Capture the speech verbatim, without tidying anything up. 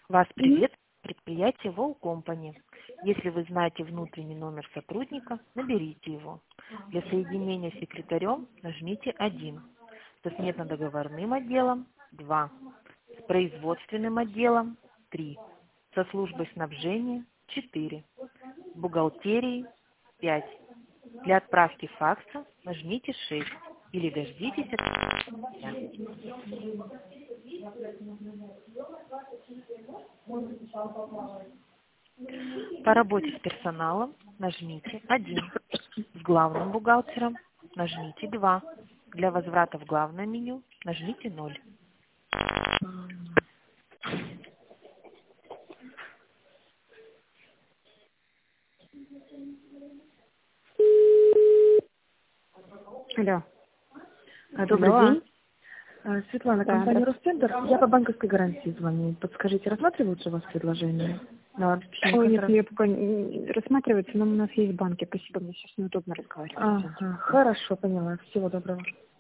Вас Мгм. приветствует предприятие Wall Company. Если вы знаете внутренний номер сотрудника, наберите его. Для соединения с секретарем нажмите один. Со сметно-договорным отделом два. С производственным отделом три. Со службой снабжения четыре. С бухгалтерией пять. Для отправки факса нажмите шесть или дождитесь от меня. По работе с персоналом нажмите один. С главным бухгалтером нажмите два. Для возврата в главное меню нажмите ноль. Алло. А, Добрый Алло. день. А, Светлана, Да, компания здравствуйте. Росцентр. Я по банковской гарантии звоню. Подскажите, рассматриваются у вас предложения на заключение Ой, нет, контракта? я пока не рассматривается, но у нас есть банки. Спасибо, мне сейчас неудобно разговаривать. Ага, хорошо, поняла. Всего доброго.